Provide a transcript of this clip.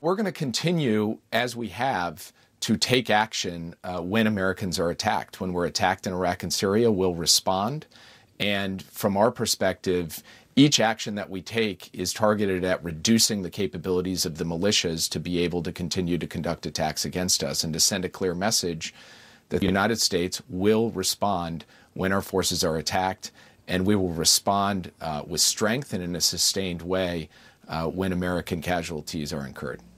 we're going to continue, as we have, to take action when Americans are attacked. When we're attacked in Iraq and Syria, we'll respond. And from our perspective, each action that we take is targeted at reducing the capabilities of the militias to be able to continue to conduct attacks against us, and to send a clear message that the United States will respond when our forces are attacked, and we will respond with strength and in a sustained way when American casualties are incurred.